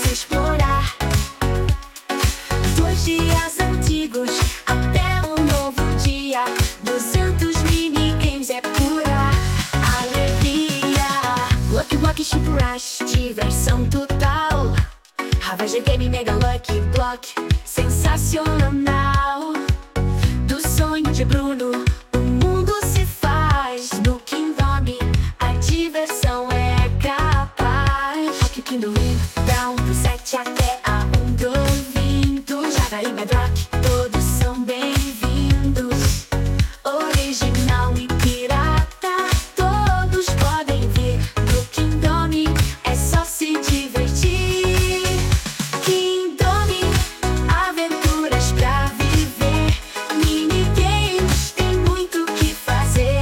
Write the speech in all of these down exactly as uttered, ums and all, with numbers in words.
explorar. Dos dias antigos até um novo dia, duzentos minigames é pura alegria. Lucky Block, Chip Rush, diversão total. Ravage Game, Mega Lucky Block, sensacional. Do sonho de Bruno, o mundo se faz. No Kingdom, a diversão é capaz. Rock Kingdom, dá um do sete até a um do vinte. Java e Bedrock, todos são bem-vindos. Original e pirata, todos podem vir. No Kingdom, é só se divertir. Kingdom, aventuras pra viver. Minigames, tem muito o que fazer.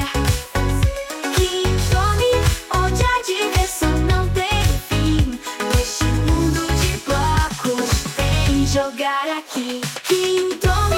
Kingdom, onde a diversão não tem fim. Neste mundo de blocos, vem jogar aqui. Kingdom,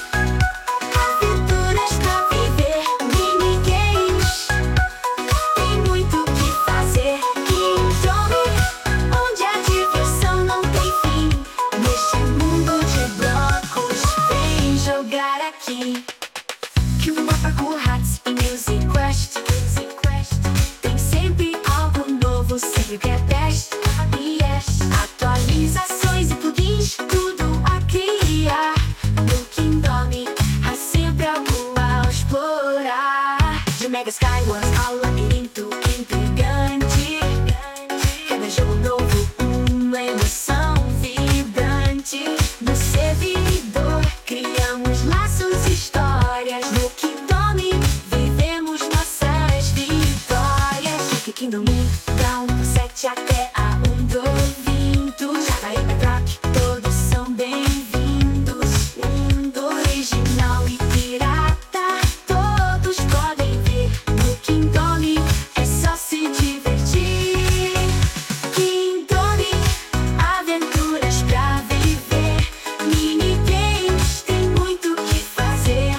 aventuras pra viver. Minigames, tem muito o que fazer. Kingdom, onde a diversão não tem fim. Neste mundo de blocos, vem jogar aqui. Que o mapa com Hats e Music Quest, Music Quest tem sempre algo novo, sempre que é best. Yes, atualizações e plugins, tudo a criar. No Kingdom, há sempre algo a explorar. De Mega Skywars ao labirinto intrigante, cada jogo novo, uma emoção vibrante. No servidor, criamos laços e histórias. No Kingdom, vivemos nossas vitórias. Rock Kingdom, dá um do sete até a um do vinte. Java e Bedrock, todos são bem-vindos. Mundo original e pirata, todos podem vir. No Kingdom, é só se divertir. Kingdom, aventuras pra viver. Minigames, tem muito o que fazer.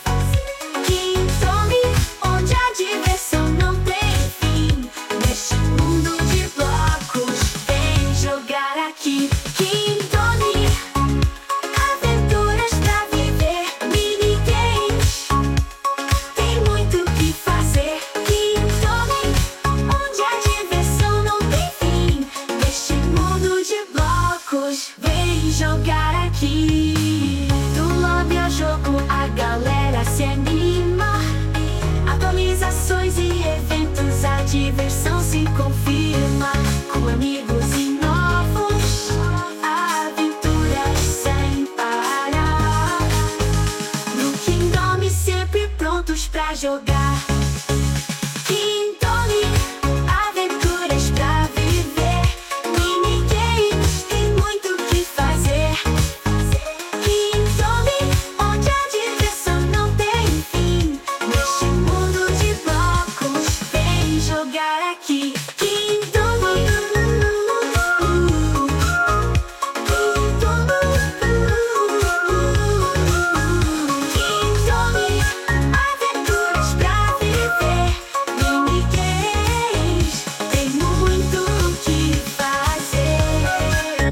Kingdom, onde a diversão não tem fim. Neste mundo de blocos, vem jogar aqui. Kingdom, aventuras pra viver. Minigames, tem muito o que fazer. Kingdom, onde a diversão não tem fim. Neste mundo de blocos, vem jogar aqui. Do lobby ao jogo, a galera se anima. Atualizações e eventos, a diversão se confirma. Com amigos e novos, aventuras sem parar. No Kingdom, sempre prontos pra jogar.